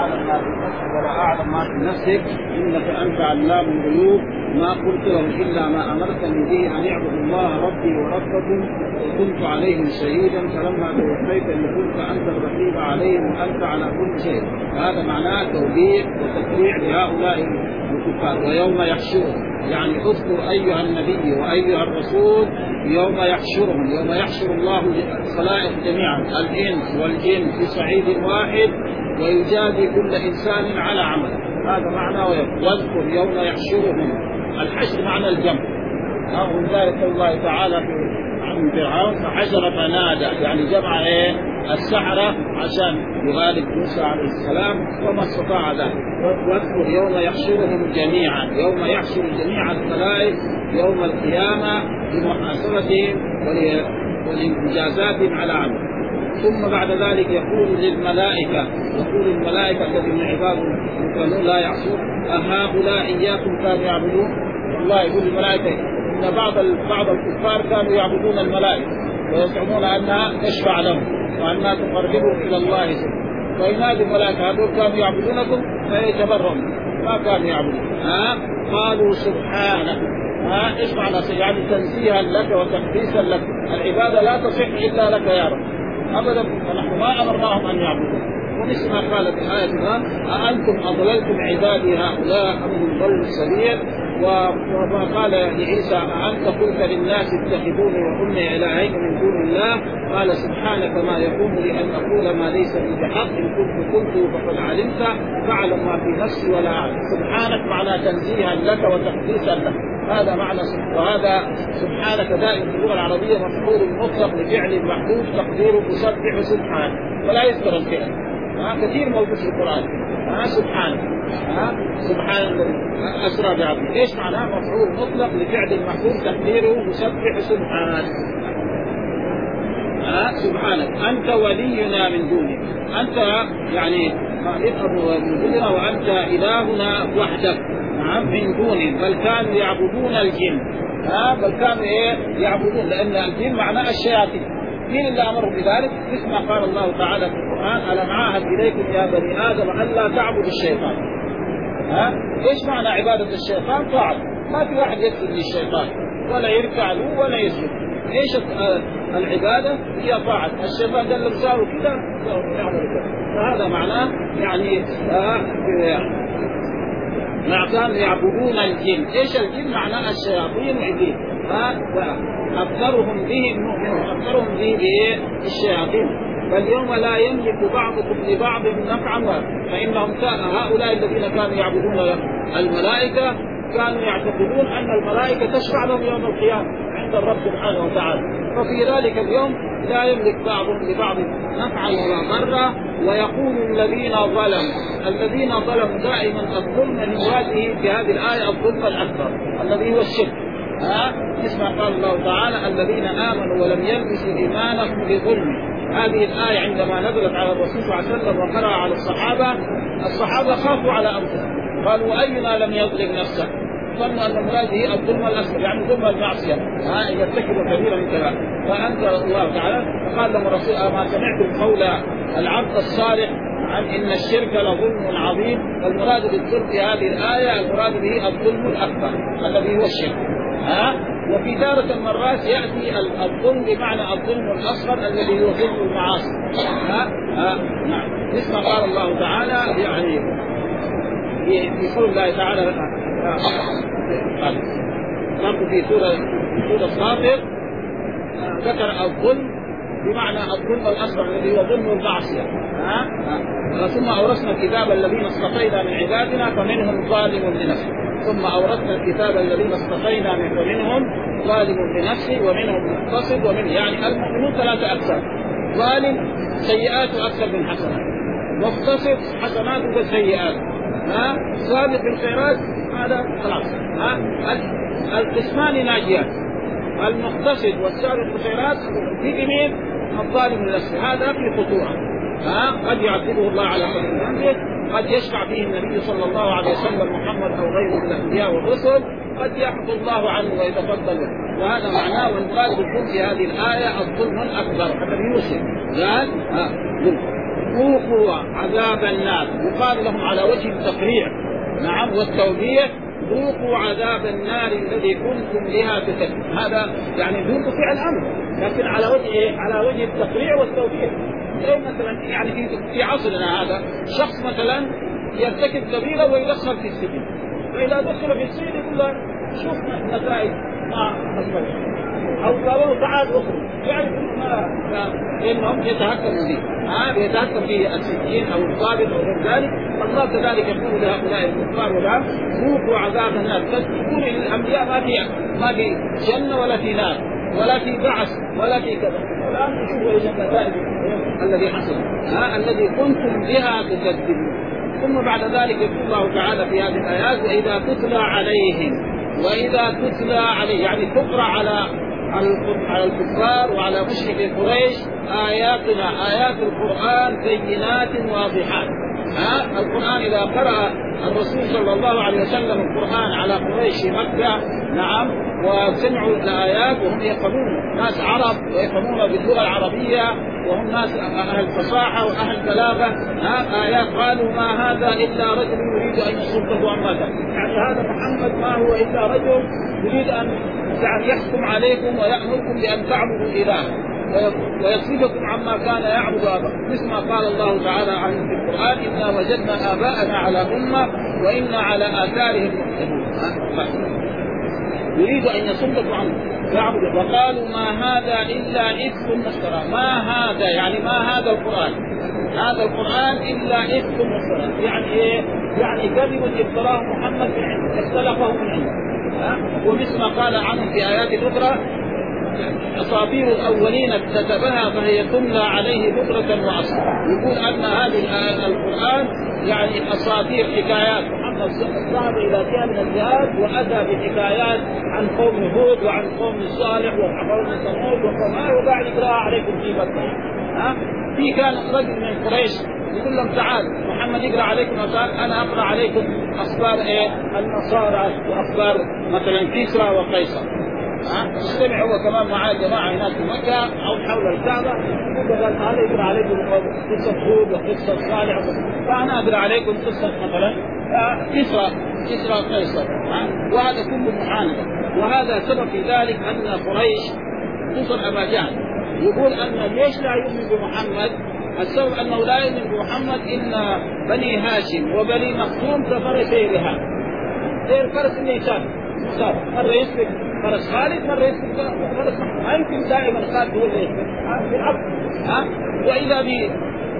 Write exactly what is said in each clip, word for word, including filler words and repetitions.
تعلم ما في نفسي ولا أعلم ما في نفسك إنك أنت علام الغيوب ما قلت لهم إلا ما أمرتني به أن اعبدوا الله ربي وربكم وكنت عليهم شهيدا فلما توفيتني كنت أنت الرقيب عليهم وأنت على كل شيء. هذا معناه توبيخ وتشريع لهؤلاء الكفار. ويوم يحشرهم يعني اذكر أيها النبي وأيها الرسول يوم يحشرهم، يوم يحشر الله الخلائق جميعا الإنس والجن في صعيد واحد ويجازي كل إنسان على عمله. هذا معناه واذكر يوم يحشرهم. الحشر معنى الجمع. ومن ذلك الله تعالى عن فرعون فحشر فنادى يعني جمع ايه السحرة عشان يغالب موسى عليه السلام وما استطاع ذلك. واذكر يوم يحشرهم جميعا، يوم يحشر جميع الخلائق يوم القيامة لمحاسبتهم ولمجازاتهم على عمل. ثم بعد ذلك يقول للملائكة، يقول الملائكة الذين عباده كانوا لا يعصون أهؤلاء إياكم كانوا يعبدون. الله يقول للملائكة إن بعض بعض الكفار كانوا يعبدون الملائكة ويزعمون أنها تشفع لهم وأنها تقربهم إلى الله سبحانه. وينادي الملائكة هذول كانوا يعبدونكم فيتبرؤون ما كانوا يعبدون. ها قالوا سبحانك. ها ايش معنى؟ يعني تنزيها لك وتقديسا لك. العبادة لا تصح إلا لك يا رب أبدا، فنحن ما أمرناهم أن يعبدون. ومثل ما قال في آية الآن أأنتم أضللتم عبادي هؤلاء أم هم ضلوا السبيل. وما قال لعيسى أأنت قلت للناس اتخذوني وأمي إلهين من دون الله قال سبحانك ما يكون لي أن أقول ما ليس لي بحق إن كنت قلته فقد علمت فاعلم ما في نفسي ولا أعلم. سبحانك معنى تنزيها لك وتقديسا لك. هذا معنى وهذا سبحانك دائما في اللغة العربية مفعول مطلق لفعل محذوف تقديره تسبح سبحانك ولا يذكر الفعل. كثير موجود في القرآن. ها سبحانك. ها سبحان الذي أسرى بعبده. إيش معناه؟ مفعول مطلق لفعل محذوف تقديره تسبح سبحانك. ها سبحانك أنت ولينا من دونه. أنت يعني خالقنا ومنزلنا وأنت إلهنا وحدك. نعم من دونه بل كانوا يعبدون الجن. ها بل كانوا إيه يعبدون لأن الجن معناه الشياطين. مين اللي أمرهم بذلك؟ مثل ما قال الله تعالى في القرآن ألم أعهد إليكم يا بني آدم ألا تعبدوا الشيطان. ها إيش معنى عبادة الشيطان؟ طاعة. ما في واحد يسجد للشيطان ولا يركع له ولا يسجد. إيش العبادة؟ هي طاعة. الشيطان قال لهم ساووا كذا يعملوا كذا. فهذا معناه يعني ما كانوا يعبدون الجن. إيش الجن؟ معناه الشياطين وإبليس. أكثرهم بهم مؤمنون. أكثرهم به بالشياطين. فاليوم لا يملك بعضكم لبعض نفعا فإنهم هؤلاء الذين كانوا يعبدون الملائكة كانوا يعتقدون أن الملائكة تشفع لهم يوم القيامة عند الرب سبحانه وتعالى. ففي ذلك اليوم لا يملك بعضهم لبعض نفعا ولا ضرا. ويقول الذين ظلموا الذين ظلموا دائما الظلم لواجهه في هذه الآية الظلم الأكبر الذي هو الشرك. ها اسمع قال الله تعالى الذين آمنوا ولم يلبسوا إيمانهم بظلم. هذه الآية عندما نزلت على الرسول صلى الله عليه وسلم وقرأ على الصحابة الصحابة خافوا على أنفسهم قالوا أينا لم يظلم نفسه. ظنوا أن المراد هي الظلم الأكبر يعني ظلم المعصية ها يرتكب كبيرا من كذا. فأنزل الله تعالى فقال لهم الرسول ما سمعتم قول العبد الصالح عن إن الشرك لظلم عظيم. المراد بالظلم في هذه الآية المراد به الظلم الأكبر الذي هو الشرك. ها وفي تارة المرات يأتي الظلم بمعنى الظلم الأصغر الذي هو ظلم المعاصي. ها ها نعم مثل ما قال الله تعالى يعني في قول الله تعالى برضو في سورة سورة الصافر ذكر الظلم بمعنى الظلم الأصغر الذي هو ظلم المعصية. ها ثم أورثنا الكتاب الذين اصطفينا من عبادنا فمنهم ظالم لنفسه. ثم أورثنا الكتاب الذين اصطفينا منهم ظالم لنفسه ومنهم مقتصد ومن يعني المؤمنون ثلاثة أقسام. ظالم سيئاته أكثر من حسنات مقتصد حسناته وسيئات. ها سابق بالخيرات هذا خلاص. ها القسمان ناجيات. المقتصد والسابق بالخيرات في مين؟ الظالم لنفسه. هذا في خطورة. ها قد يعذبه الله على قدر ذنبه قد يشفع فيه النبي صلى الله عليه وسلم محمد أو غيره من الأنبياء والرسل قد يحفظ الله عنه ويتفضل. وهذا معناه والمراد بالظلم في هذه الآية الظلم الأكبر الذي يوصل قال ها ظلم. ذوقوا عذاب النار، يقال لهم على وجه التقريع نعم والتوبيخ، ذوقوا عذاب النار الذي كنتم بها تكذبون. هذا يعني ذوقوا فعل امر، لكن على وجه إيه؟ على وجه التقريع والتوبيخ. زي مثلا يعني في في عصرنا هذا شخص مثلا يرتكب كبيره ويدخل في السجن، فاذا دخل في السجن يقول له شوف نتائج ما حصل، او قالوا تعال اخرج، يعني ما لانهم يتهكموا به، ها يتهكم به السجين او الضابط او غير ذلك. الله كذلك يقول لهؤلاء الكفار والآن ذوقوا عذاب النار. تذكرون للانبياء ما في ما في جنه ولا في نار ولا في بعث ولا في كذا، والان نشوفوا ايش النتائج الذي حصل، ها الذي كنتم بها تكذبون. ثم بعد ذلك يقول الله تعالى في هذه الايات واذا تتلى عليهم، واذا تتلى عليه يعني تقرا على على الكفار وعلى مشركي قريش آياتنا، آيات القرآن بينات واضحات. ها القرآن إذا قرأ الرسول صلى الله عليه وسلم القرآن على قريش مكة نعم وسمعوا الآيات وهم يفهمون، ناس عرب ويفهمون باللغة العربية وهم ناس أهل فصاحة وأهل بلاغة، ها آيات قالوا ما هذا إلا رجل يريد أن يصده عما كان، يعني هذا محمد ما هو إلا رجل يريد أن يعني يحكم عليكم ويأمركم بأن تعبدوا إله ويصرفكم عما كان يعبد آباءكم، مثل ما قال الله تعالى عنه في القرآن إنا وجدنا آباءنا على أمة وإنا على آثارهم مقتدون. يريد أن يصدكم عنه يعبد، وقالوا ما هذا إلا إفك مفترى. ما هذا يعني ما هذا القرآن، هذا القرآن إلا إفك مفترى، يعني إيه؟ يعني كذب افتراه محمد من عنده، اختلقه من عنده. ومثل ما قال عنه في آيات أخرى أساطير الأولين اكتتبها فهي تملى عليه بكرة وأصيلا. يقول أن هذه القرآن يعني أساطير حكايات، محمد ذهب إلى فيها من الجهاد وأتى بحكايات عن قوم هود وعن قوم صالح وعن قوم ثمود وقوم آه وبعد يقرأها عليكم في بكرة. ها في كان رجل من قريش يقول لهم تعالوا محمد يقرأ عليكم، وقال أنا أقرأ عليكم أخبار إيه النصارى وأخبار مثلا كسرى وقيصر. ها استمع هو كمان مع الجماعة هناك في مكة أو حول الكعبة، يقول قال هذا يقرأ عليكم قصة هود وقصة صالح، فأنا أقرأ عليكم قصة مثلا كسرى كسرى وقيصر، وهذا كله محانثة. وهذا سبب في ذلك أن قريش خصوصا أبا جهل يقول أن ليش لا يؤمن بمحمد؟ السبب أنه لا يؤمن بمحمد إلا بني هاشم وبني مخزوم كفرسي رهان، زي الفرس اللي يسافر مرة يسبق فرس خالد مرة يسبق فرس محمد، ما يمكن دائما خالد هو اللي يسبق بالعكس. ها وإذا ب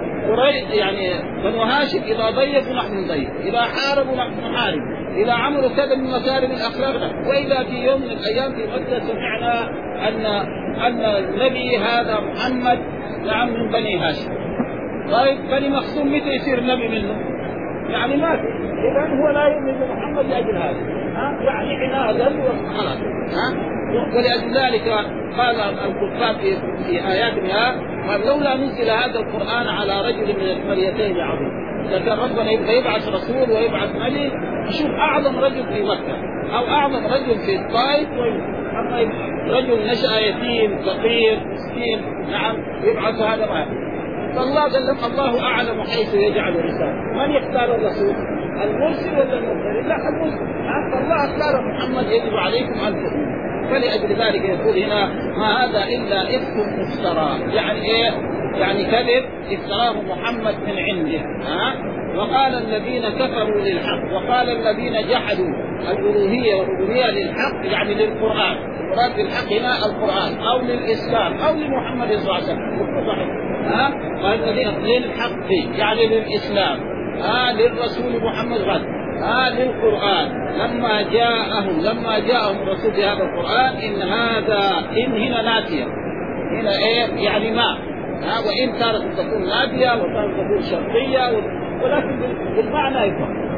قريش يعني بنو هاشم إذا ضيفوا نحن نضيف، إذا حاربوا نحن نحارب، إذا عملوا كذا من مكارم الأخلاق. وإذا في يوم من الأيام في مكة سمعنا أن أن النبي هذا محمد نعم من بني هاشم، طيب بني مخزوم متى يصير النبي منه؟ يعني ما في، إذا هو لا يؤمن بمحمد لأجل هذا، ها يعني عنادا وخلاص. ها ولأجل ذلك قال الكفار في, في آياتنا قال لولا نزل هذا القرآن على رجل من القريتين عظيم، لكن ربنا يبغى يبعث رسول ويبعث نبي يشوف أعظم رجل في مكة أو أعظم رجل في الطائف، أما رجل نشأ يتيم فقير مسكين نعم يبعث هذا معه. فالله قال لهم الله أعلم حيث يجعل رسالة. من يختار الرسول؟ المرسل ولا المرسل؟ لا المرسل. فالله اختار محمد يجب عليكم أن تؤمنوا. فلأجل ذلك يقول هنا ما هذا إلا إفك مفترى، يعني إيه؟ يعني كذب افتراه محمد من عنده. ها؟ وقال الذين كفروا للحق، وقال الذين جحدوا الألوهية والربوبية للحق يعني للقرآن، المراد بالحق هنا القرآن أو للإسلام أو لمحمد صلى الله عليه وسلم. صحيح. ها؟ قال الذين للحق يعني للإسلام، ها للرسول محمد غد، ها للقرآن لما جاءهم لما جاءهم الرسول بهذا القرآن إن هذا إن هنا نافية، هنا إيه يعني ما، ها وإن تارة تكون نافية وتارة تكون شرطية، ولكن بالمعنى يفهم.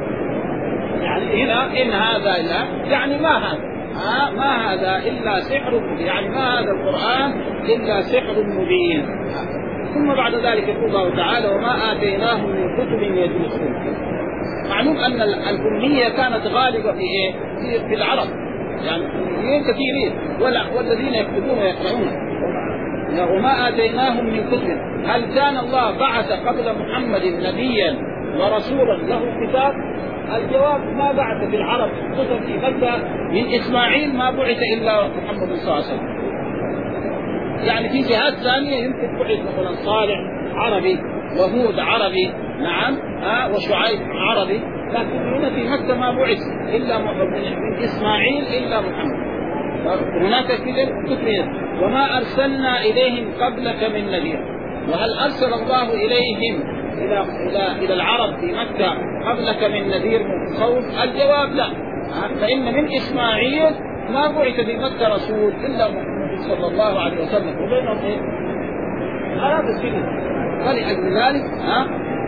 يعني هنا إن هذا إلا يعني ما هذا، ها ما هذا إلا سحر مبين، يعني ما هذا القرآن إلا سحر مبين. ثم بعد ذلك يقول الله تعالى وما آتيناهم من كتب يدرسون. معلوم أن الأمية كانت غالبة في إيه؟ في العرب، يعني أميين كثيرين والذين يكتبون ويقرؤون. وما آتيناهم من كتب. هل كان الله بعث قبل محمد نبيا ورسولا له كتاب؟ الجواب ما بعث في العرب كتب في مكة من إسماعيل ما بعث إلا محمد صلى الله عليه وسلم. يعني في جهات ثانية يمكن بعث مثلا صالح عربي وهود عربي نعم ها وشعيب عربي، لكن هنا في مكة ما بعث إلا من إسماعيل إلا محمد. هناك كتب وما أرسلنا إليهم قبلك من نذير. وهل أرسل الله إليهم إلى إلى إلى العرب في مكة قبلك من نذير من خوف؟ الجواب لا. فإن من إسماعيل ما بعث في مكة رسول إلا محمد صلى الله عليه وسلم، وبينهم إيه؟ هذا السنة. فلأجل ذلك ها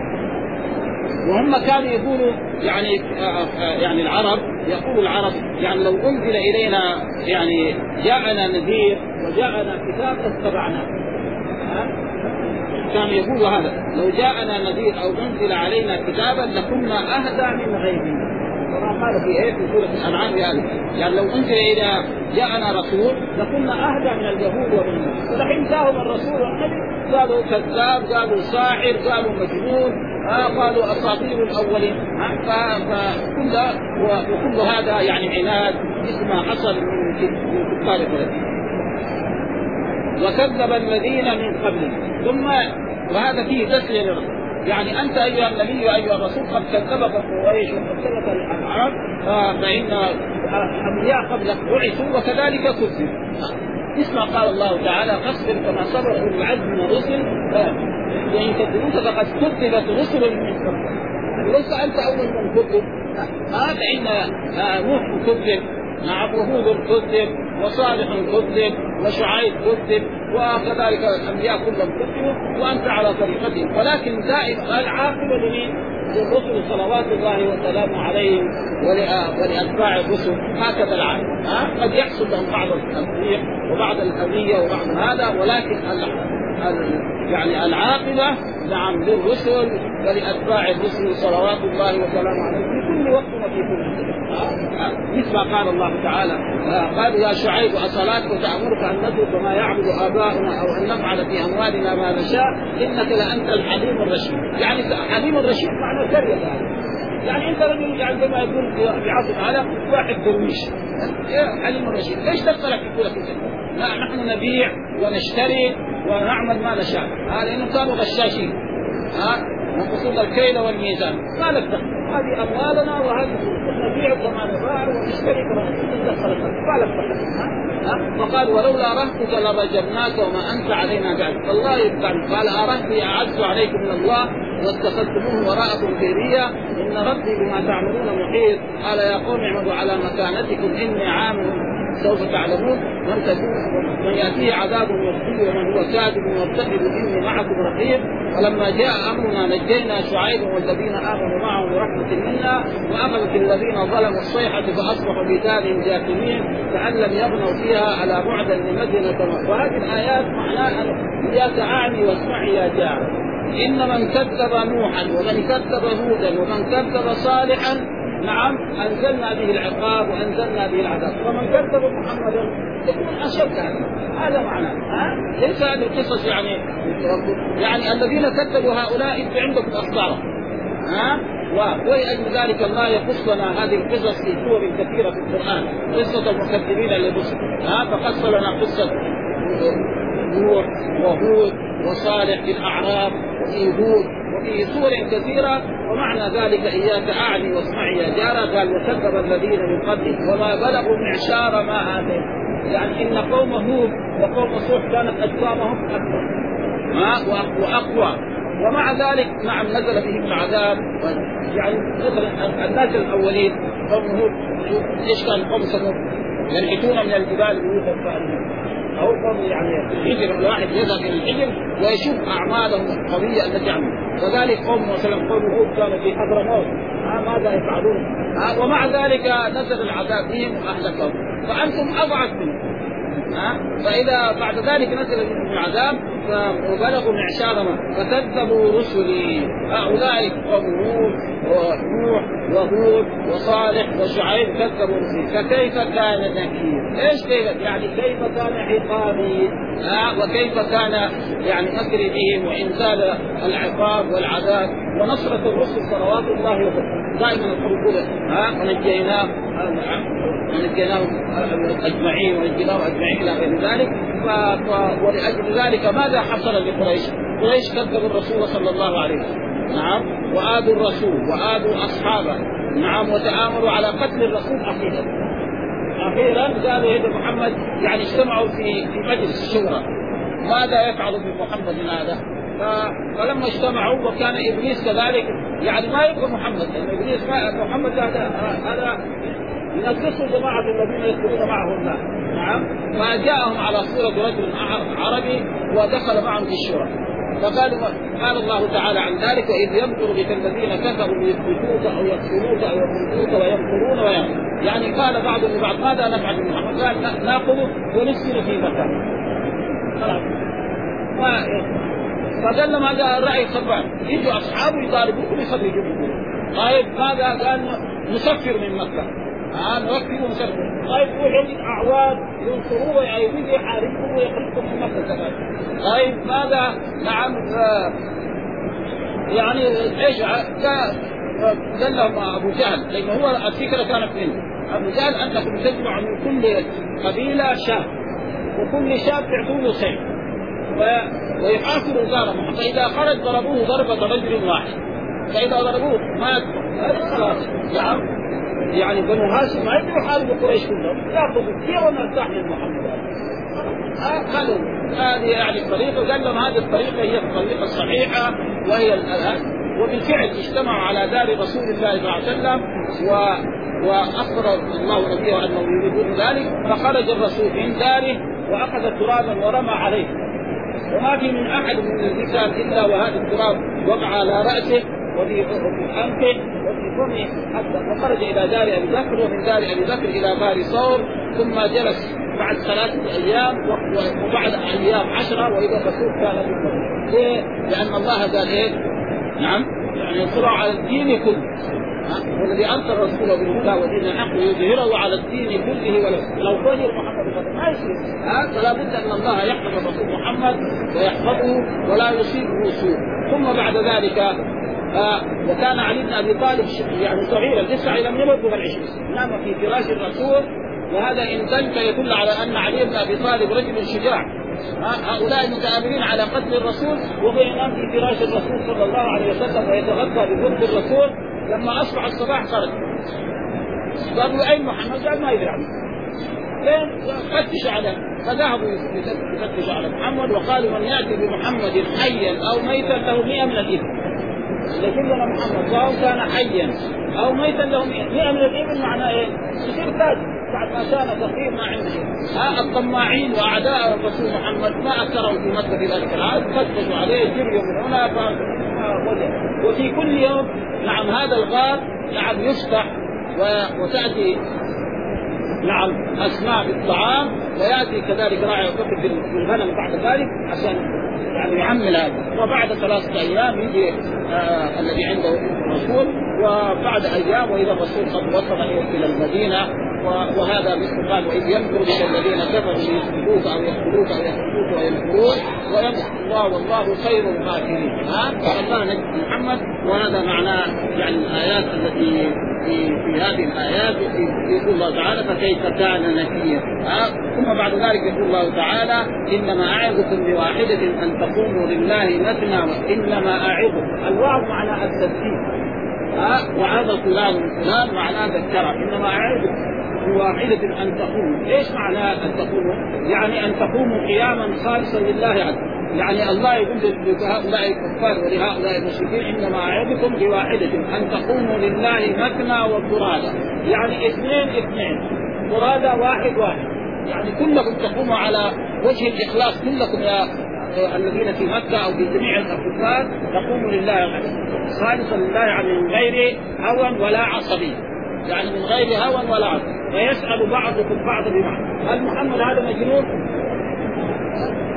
وهم كانوا يقولوا يعني يعني العرب يقول العرب يعني لو أنزل إلينا يعني جاءنا نذير وجاءنا كتاب اتبعناه. كانوا يقولوا هذا لو جاءنا نذير أو أنزل علينا كتابا لكنا أهدى من غيرنا. كما قال في ايه في سوره الانعام يعني يعني لو انزل الى جاءنا رسول لكنا اهدى من اليهود ومن الناس. فالحين جاءهم الرسول والنبي قالوا كذاب، قالوا ساحر، قالوا مجنون، آه قالوا اساطير الاولين. فكل وكل هذا يعني عناد مثل ما حصل من كفار قريش. وكذب الذين من قبلهم. ثم وهذا فيه تسليه للرسول، يعني أنت أيها النبي أيها الرسول قد كذبك قريش وكذبك العرب، فإن أنبياء قبلك بعثوا وكذلك كذب. اسمع قال الله تعالى فاصبر كما صبر أولو العزم من الرسل وإن كذبوك فقد كذبت رسل من قبلك. ليس أنت أول من كذب، هذا إن نوح كذب، نعم وهود كذب، وصالح كذب، وشعيب كذب، وكذلك الأنبياء كلهم كذبوا وأنت على طريقتهم. ولكن دائما العاقبة لمين؟ للرسل صلوات الله وسلامه عليهم ولأتباع الرسل. هكذا العاقبة. ها قد يحصل لهم بعض التنبيه وبعض الأذية وبعض هذا، ولكن يعني العاقبة نعم للرسل ولأتباع الرسل صلوات الله وسلامه عليهم في كل وقت وفي كل حين. مثل ما قال الله تعالى قالوا يا شعيب أصلاتك تأمرك أن نترك ما يعبد آباؤنا أو أن نفعل في أموالنا ما نشاء إنك لأنت الحليم الرشيد. يعني حليم الرشيد معنى كريه يعني يعني انت رجل يعني زي ما يقول في عصر هذا واحد درويش يا حليم الرشيد، ليش تدخلك في كل كذا؟ لا نحن نبيع ونشتري ونعمل ما نشاء. هذا لأنه كانوا غشاشين ها نقصد الكيل والميزان. ما لك دخل، هذه أموالنا وهذه نبيع كما نباع ونشتري كما ندخل ما لك دخل. فقال ولولا رهتك لرجمناك وما أنت علينا بعد. والله يبقى قال أرهتي أعز عليكم من الله واتخذتموه وراءكم ذريا إن ربي بما تعملون محيط. قال يا قوم اعملوا على مكانتكم إني عامل سوف تعلمون من تكون من يأتيه عذاب يخزيه ومن هو كاذب وارتقب إني معكم رقيب. ولما جاء أمرنا نجينا شعيبا والذين آمنوا معه برحمة منا وأخذت الذين ظلموا الصيحة فأصبحوا بدارهم جاثمين كأن لم يغنوا فيها على بعدا لمدينة. وهذه الآيات معناها إياك أعني واسمعي يا جار. إن من كذب نوحا ومن كذب هودا ومن كذب صالحا نعم أنزلنا به العقاب وأنزلنا به العذاب. ومن كذب محمدا يكون أشد. هذا معناه. ها ليس هذه القصص يعني يعني الذين كذبوا هؤلاء أنت عندكم أخبارهم. ها ولأجل ذلك الله يقص لنا هذه القصص في سور كثيرة في القرآن. قصة المكذبين للرسل. ها فقص لنا قصة نوح وهود وصالح في الأعراب وفي هود وفي سور كثيرة. ومعنى ذلك إياك أعني واسمعي يا جارة. قال وكذب الذين من قبلهم وما بلغوا معشار ما آتينا. يعني إن قوم هود وقوم صالح كانت أجسامهم أكبر وأقوى ومع ذلك نعم نزل بهم العذاب. يعني مثلا الناس الأولين قوم هود إيش كان قوم ثمود ينحتون من الجبال بيوتا فارغين أو قوم يعني الحجر الواحد يذهب إلى الحجر ويشوف أعمالهم القوية التي عملوا. وذلك قوم مثلا قوم هود كانوا في حضرموت ماذا يفعلون. ومع ذلك نزل العذاب بهم وأهلكهم فأنتم أضعف منهم. فإذا بعد ذلك نزل بهم العذاب وبلغوا معشار فكذبوا رسلي هؤلاء قوم ونوح وهود وصالح وشعيب كذبوا رسلي فكيف كان نكير؟ ايش كيف يعني كيف كان عقابي آه وكيف كان يعني مكري بهم وانزال العقاب والعذاب ونصرة الرسل صلوات الله وسلامه. دائما يقول ها ونجيناه ونجيناهم اجمعين ونجيناهم اجمعين الى غير ذلك. ولأجل ذلك ماذا حصل لقريش؟ قريش كذبوا الرسول صلى الله عليه وسلم نعم وآذوا الرسول وآذوا أصحابه نعم وتآمروا على قتل الرسول أخيرا. أخيرا قالوا هذا محمد يعني اجتمعوا في في مجلس الشورى ماذا يفعل بمحمد هذا؟ فلما اجتمعوا وكان إبليس كذلك يعني ما يبقى محمد يعني إبليس ما محمد هذا هذا ينقصوا جماعة الذين يذكرون معه الله نعم. فجاءهم على صورة رجل عربي ودخل معهم في الشورى فقالوا قال الله تعالى عن ذلك وإذ يمكر بك الذين كفروا ليثبتوك أو يقتلوك أو يقتلوك ويمكرون ويمكرون. يعني قال بعضهم لبعض ماذا نفعل بمحمد؟ قال ناخذه ونسكنه في مكان خلاص. فقال ما جاء الرأي خبان يجوا أصحابه يطالبوكم يخرجوا. طيب ماذا؟ قال نسفر من مكة آه نوكل ومسلم. طيب وحيد أعواد ينصروه ويعيدون يحاربوه ويخرجوه من مكة كذلك. طيب ماذا؟ نعم آه يعني إيش قال لهم أبو جهل لأنه هو الفكرة كانت منه أبو جهل أنكم تجمعوا من كل قبيلة شاب وكل شاب تعطوه خير ويحاصروا دارهم فإذا خرج ضربوه ضربة رجل واحد فإذا ضربوه مات خلاص نعم. يعني بنو هاشم ما يقدروا يحاربوا قريش كلهم ياخذوا كثير ونرتاح من محمد هذا هذه يعني الطريقه. قال لهم هذه الطريقه هي الطريقه الصحيحه وهي الان وبالفعل اجتمعوا على دار رسول الله صلى الله عليه وسلم و واخبر الله نبيه انه يريدون ذلك فخرج الرسول من داره واخذ ترابا ورمى عليه وما في من احد من الرجال الا وهذا التراب وقع على راسه وفي أنفه وفي فمه حتى فخرج إلى دار أبي بكر ومن دار أبي بكر إلى غار ثور ثم جلس بعد ثلاثة أيام وبعد أيام عشرة وإذا الرسول كان بالمدينة. ليه؟ لأن الله قال إيه؟ نعم يعني ينصر على الدين كله والذي أنصر رسوله بالهدى ودين الحق يظهره على الدين كله ولو ظهر محمد ما يصير فلا بد أن الله يحفظ الرسول محمد ويحفظه ولا يصيبه سوء. ثم بعد ذلك آه وكان علي بن ابي طالب يعني صغيرا لسه لم يبلغ العشرين نام في فراش الرسول وهذا ان دل يدل على ان علي بن ابي طالب رجل شجاع. آه هؤلاء متآمرين على قتل الرسول وهو ينام في فراش الرسول صلى الله عليه وسلم ويتغطى بجلد الرسول. لما اصبح الصباح خرج قالوا اين محمد؟ قال ما يدري عنه فين فتش عليه فذهبوا يفتش على محمد وقالوا من ياتي بمحمد حيا او ميتا له مئة من الإبل. لكن لما محمد سواء كان حيا او ميتا له مئة من الإبل معناه ايه؟ يصير تاج بعد ما كان فقير ما عنده شيء. ها الطماعين واعداء الرسول محمد ما اثروا في مكه في ذلك العام فتشوا عليه جريوا من هنا ف... وفي كل يوم نعم هذا الغار نعم يفتح و... وتاتي نعم اسماء بالطعام وياتي كذلك راعي وكفر في الغنم بعد ذلك عشان يعني يعمل هذا. وبعد ثلاثة أيام يجي آه الذي عنده الرسول وبعد أيام وإذا الرسول قد وصل إلى المدينة وهذا مثل قال وإذ يمكر بك الذين كفروا ليثبتوك أو يقتلوك أو يقتلوك ويمكرون ويمكر الله والله خير الماكرين. ها فالله نجد محمد وهذا معناه يعني الآيات التي في في هذه الآيات يقول الله تعالى فكيف كان نكير. ثم بعد ذلك يقول الله تعالى إنما أعظكم بواحدة أن تقوموا لله مثنى وإنما أعظكم. الوعظ معنى التذكير وعظ فلان فلان معناه ذكره. إنما أعظكم بواحدة أن تقوموا. إيش معنى أن تقوموا؟ يعني أن تقوموا قياما خالصا لله عز يعني الله يقول لهؤلاء الكفار ولهؤلاء المشركين إنما أعظكم بواحدة أن تقوموا لله مثنى وفرادى يعني اثنين اثنين فرادى واحد واحد يعني كلكم تقوموا على وجه الإخلاص كلكم يا الذين في مكة أو في جميع الكفار تقوموا لله خالصا لله يعني من غير هوى ولا عصبية يعني من غير هوى ولا عصبية. ويسأل بعضكم بعض ببعض هل محمد هذا مجنون؟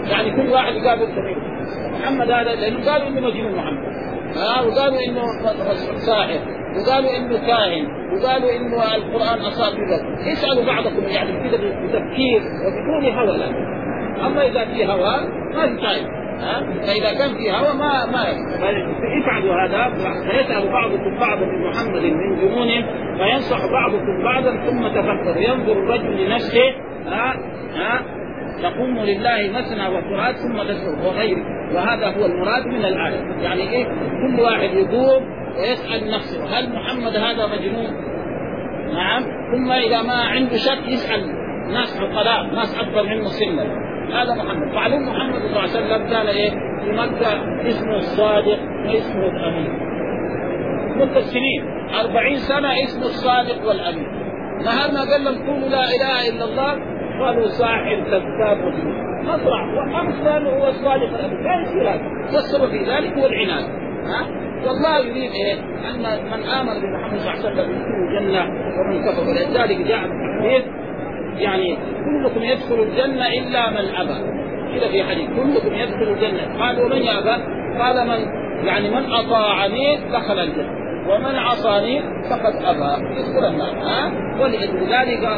يعني كل واحد يقابل سمير محمد هذا، لأنه قالوا إنه مجنون محمد، ها وقالوا إنه ساحر، وقالوا إنه كاهن، وقالوا إنه القرآن أساطير. اسألوا بعضكم يعني كده بتفكير وبدون هوى. لا، أما إذا في هوى ما يستعد، ها فإذا كان في هوى ما ما يفعلوا هذا. فيسأل بعضكم بعضا من محمد من جنونه فينصح بعضكم بعضا ثم تفكر ينظر الرجل لنفسه، ها ها تقوم لله مثنى وفراد ثم تسر وغيره. وهذا هو المراد من الآية. يعني إيه؟ كل واحد يقوم ويسأل نفسه هل محمد هذا مجنون؟ نعم. ثم إذا ما عنده شك يسأل ناس عقلاء، ناس أكبر منه سنا، هذا محمد. فعلم محمد صلى الله عليه وسلم كان إيه في مكة اسمه الصادق واسمه الأمين مدة سنين، أربعين سنة اسمه الصادق والأمين. نهارنا قال لهم قولوا لا إله إلا الله قالوا ساحر كذاب وكذاب. مطرح وأمثال هو الصادق الأمين. كان سيرات والسبب في ذلك هو العناد. ها والله يريد إيه أن من آمن بمحمد صلى الله عليه وسلم يدخل الجنة ومن كفر. ولذلك جاء الحديث يعني كلكم يدخل الجنة إلا من أبى. كده في حديث كلكم يدخل الجنة. قالوا من يأبى؟ قال من يعني من أطاعني دخل الجنة ومن عصاني فقد أبى يدخل النار. ها ولذلك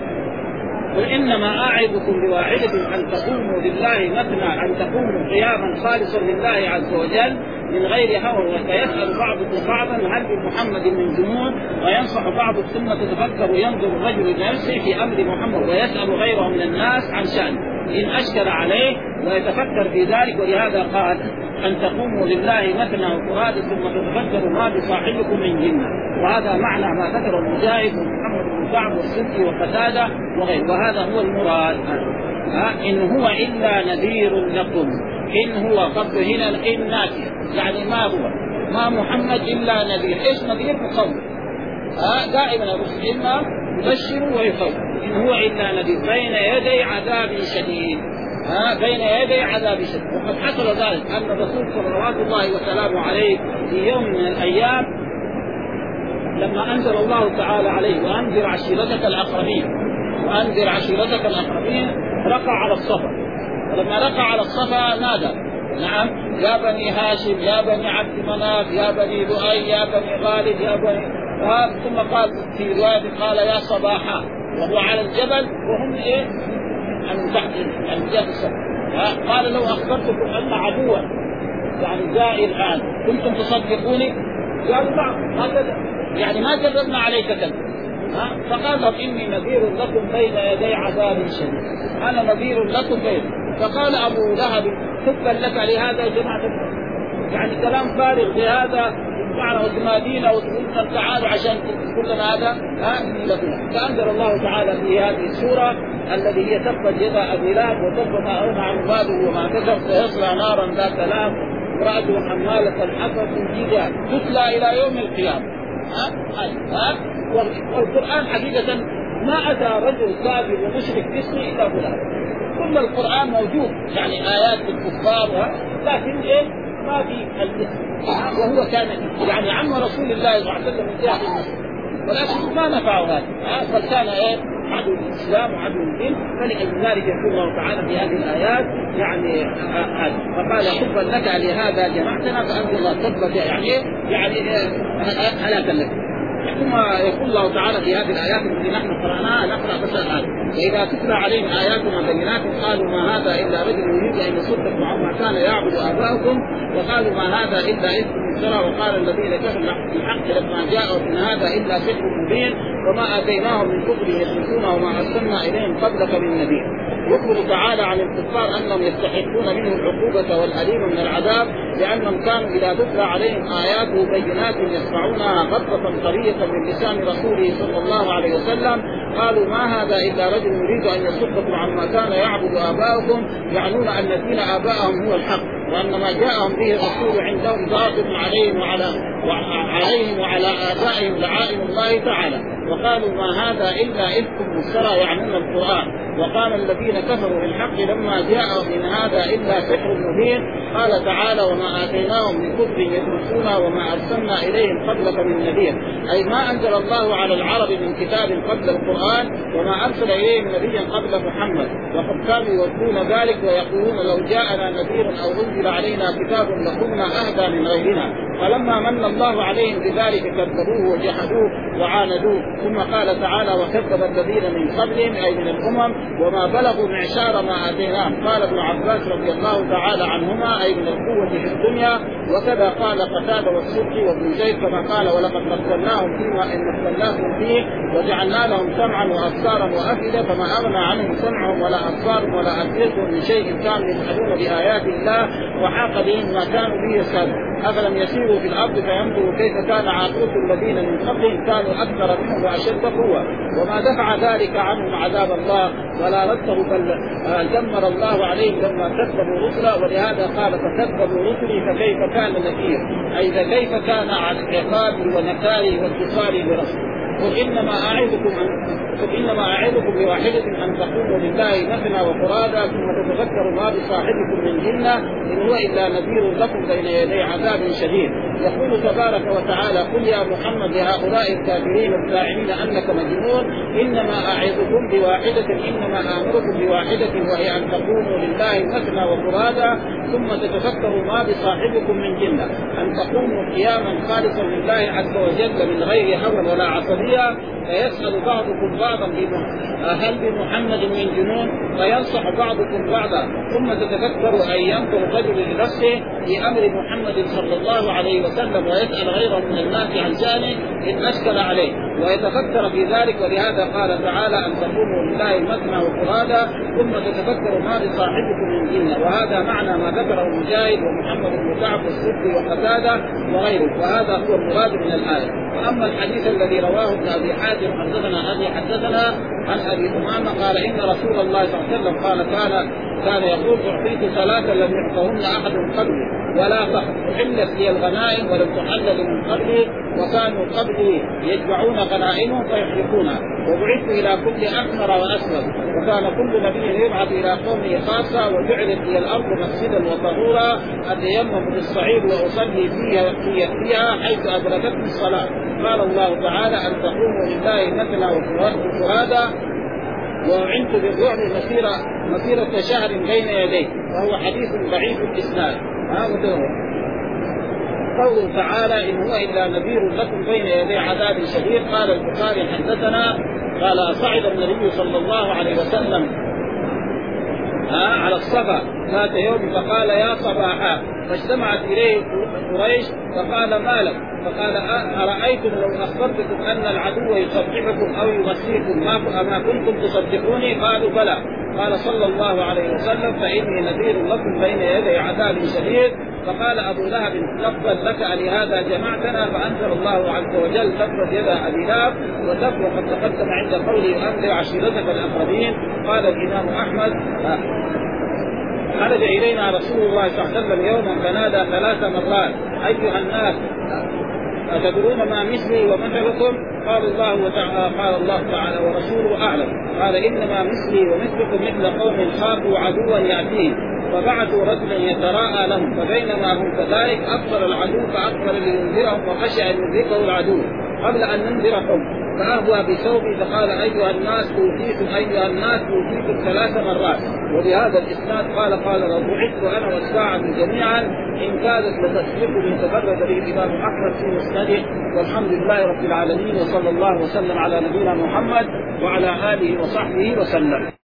قل إنما أعظكم بواحدة أن تقوموا لله مثنى، أن تقوموا قياما خالصا لله عز وجل من غير هوى. وسيسأل بعضكم بعضا هل بمحمد من جنون وينصح بعض ثم تتفكر ينظر الرجل لنفسه في أمر محمد ويسأل غيره من الناس عن شأنه إن أشكل عليه ويتفكر في ذلك. ولهذا قال أن تقوموا لله مثنى وفراد ثم تتفكروا ما بصاحبكم من جنة. وهذا معنى ما ذكر المجاهد ومحمد بن كعب والسدي وقتادة وغيره. وهذا هو المراد. ها إن هو إلا نذير لكم. إن هو قبل هنا إن ناتية يعني ما هو ما محمد إلا نذير. إيش نذير؟ مخوف. ها دائما الرسل إما يبشر ويخوف. إن هو إلا نذير بين يدي عذاب شديد. ها بين يدي عذاب شديد. وقد حصل ذلك أن الرسول صلوات الله وسلامه عليه في يوم من الأيام لما أنزل الله تعالى عليه وأنذر عشيرتك الأقربين وأنذر عشيرتك الأقربين رقع على الصفا. ولما رقع على الصفا نادى نعم يا بني هاشم يا بني عبد مناف يا بني لؤي يا بني غالب يا بني. ثم قال في رواية قال يا صباحا وهو على الجبل وهم ايه من تحت من جهة السماء. قال لو أخبرتكم أن عدوا يعني جاء الآن كنتم تصدقوني؟ قالوا نعم هكذا يعني ما جربنا عليك كذا. فقال لهم إني نذير لكم بين يدي عذاب شديد. أنا نذير لكم بين. فقال أبو لهب تبا لك لهذا جماعة يعني كلام فارغ بهذا معنى وتنادينا وتقولنا تعالوا عشان كلنا هذا ها لكم. فأنزل الله تعالى في هذه السورة الذي هي تبت يد أبي لهب وتب ما أغنى عن ماله وما كسب سيصلى نارا ذات لهب امرأته حمالة الحطب في جيدها تتلى إلى يوم القيامة. ها ها والقرآن حقيقة ما أتى رجل كافر ومشرك باسمه إلا فلان. كل القرآن موجود يعني آيات الكفار لكن إيه ما في الاسم. وهو كان يعني عم رسول الله صلى الله عليه وسلم من جهة المسلم ولكن ما نفعه هذا. بل كان إيه عدو الإسلام وعدو الدين. فلذلك يقول الله تعالى في هذه الآيات يعني هذا فقال حبا لك لهذا جمعتنا فأنزل الله تبت يعني يعني هلاكا لك. ثم يقول الله تعالى في هذه الآيات التي نحن قرأناها نقرأ بس الآية وإذا تتلى عليهم آياتنا بينات قالوا ما هذا إلا رجل يريد أن يصدكم عما كان يعبد آباؤكم وقالوا ما هذا إلا إثم افترى وقال الذين كفروا بالحق لما جاءوا إن هذا إلا سحر مبين وما آتيناهم من كتب يشركونه وما أرسلنا إليهم قبلك من نذير. يخبر تعالى عن الكفار أنهم يستحقون منه العقوبة والأليم من العذاب لأنهم كانوا إذا تتلى عليهم آياته بينات يسمعونها غضة طرية من لسان رسوله صلى الله عليه وسلم قالوا ما هذا إلا رجل يريد أن يصدكم عما كان يعبد آباؤكم يعنون أن دين آبائهم هو الحق وأن ما جاءهم به الرسول عندهم باطل عليهم وعلى عليهم وعلى آبائهم لعائن الله تعالى وقالوا ما هذا إلا إفك مفترى يعنون القرآن وقال الذين كفروا بالحق لما جاءهم إن هذا إلا سحر مبين. قال تعالى وما آتيناهم من كتب يدرسونها وما أرسلنا إليهم قبلك من نذير، أي ما أنزل الله على العرب من كتاب قبل القرآن وما أرسل إليهم نبيا قبل محمد، وقد كانوا يردون ذلك ويقولون لو جاءنا نذير أو أنزل علينا كتاب لكنا أهدى من غيرنا. فلما من الله عليهم بذلك كذبوه وجحدوه وعاندوه. ثم قال تعالى وكذب الذين من قبلهم أي من الأمم وما بلغوا معشار ما آتيناهم. قال ابن عباس رضي الله تعالى عنهما أي من القوة في الدنيا. وكذا قال قتادة والسبكي وابن زيد كما قال ولقد مكناهم فيما إن مكناهم فيه وجعلنا لهم سمعا وأبصارا وأفئدة فما أغنى عنهم سمعهم ولا أبصارهم ولا أفئدتهم من شيء كانوا يجحدون بآيات الله وحاق بهم ما كانوا به يستهزئون. أفلم يسيروا في الأرض فينظروا كيف كان عاقبة الذين من قبلهم كانوا أكثر منهم وأشد قوة وما دفع ذلك عنهم عذاب الله ولا رده بل دمر الله عليهم لما كذبوا رسلا. ولهذا قال فكذبوا رسلي فكيف كان نكير، أي فكيف كان عقابي ونكاري واتصالي برسلي. قل إنما أعظكم قل إنما أعظكم بواحدة أن تقوموا لله مثنى وفرادا ثم تتذكروا ما بصاحبكم من جنة إن هو إلا نذير لكم بين يدي عذاب شديد. يقول تبارك وتعالى قل يا محمد لهؤلاء الكافرين الزاعمين أنك مجنون إنما أعظكم بواحدة إنما آمركم بواحدة وهي أن تقوموا لله مثنى وفرادا ثم تتذكروا ما بصاحبكم من جنة، أن تقوموا قياما خالصا لله عز وجل من غير هوى ولا عصبية. فيسأل بعضكم بعضا هل بمحمد من جنون فينصح بعضكم بعضا ثم تتذكروا أن ينظر رجل لنفسه في أمر محمد صلى الله عليه وسلم ويسأل غيره من الناس عن شأنه إن أشكل عليه ويتفكر في ذلك. ولهذا قال تعالى أن تقوموا لله مثنى وفرادا ثم تتفكروا ما بصاحبكم من جنة. وهذا معنى ما ذكره مجاهد ومحمد بن كعب والسدي وقتادة وغيره، وهذا هو المراد من الآية. وأما الحديث الذي رواه ابن أبي حاتم حدثنا أبي حدثنا عن أبي أمامة قال إن رسول الله صلى الله عليه وسلم قال كان كان يقول أعطيت ثلاثة لم يعطهن أحد قبلي ولا فخر أحلت لي الغنائم ولم تحلل من قبلي وكانوا قبلي يجمعون غنائمهم فيحرقونها وبعثت إلى كل أحمر وأسود وكان كل نبي يبعث إلى قومه خاصة وجعلت لي الأرض مسجدا وطهورا أتيمم بالصعيد وأصلي فيها فيها حيث أدركتني الصلاة. قال الله تعالى أن تقوموا لله مثنى وفرادا وعنت بالرعب مسيرة مسيرة شهر بين يديه، وهو حديث ضعيف الإسناد. قوله تعالى إن هو إلا نذير لكم بين يدي عذاب شديد. قال البخاري حدثنا قال صعد النبي صلى الله عليه وسلم على الصفا ذات يوم فقال يا صباحا فاجتمعت إليه قريش فقال ما لك؟ فقال أرأيتم لو أخبرتكم أن العدو يصدقكم أو يغسيكم ما كنتم تصدقوني؟ قالوا بلى. قال صلى الله عليه وسلم فإني نذير لكم بين يدي عذاب شديد. فقال أبو لهب لفظا لك لهذا جمعتنا فأنزل الله عز وجل لفظ يد أبي لهب وتقوى قد تقدم عند قوله أنذر عشيرتك الأقربين. قال الإمام أحمد خرج إلينا رسول الله صلى الله عليه وسلم يوما فنادى ثلاث مرات أيها الناس أتدرون ما مثلي ومثلكم؟ قال الله وتعالى قال الله تعالى ورسوله أعلم. قال إنما مثلي ومثلكم مثل قوم خافوا عدوا يأتيه فبعثوا رجلا يتراءى لهم فبينما هم كذلك أكبر العدو فأكبر لينذرهم وخشى أن يدركه العدو قبل أن ننذرهم فأهوى بثوبي فقال أيها الناس أوتيتم أيها الناس أوتيتم ثلاث مرات. وبهذا الإسناد قال قال لو بعثت أنا والساعة جميعا إن كادت لتسبقني. تفرد به الإمام أحمد في مسنده. والحمد لله رب العالمين وصلى الله وسلم على نبينا محمد وعلى آله وصحبه وسلم.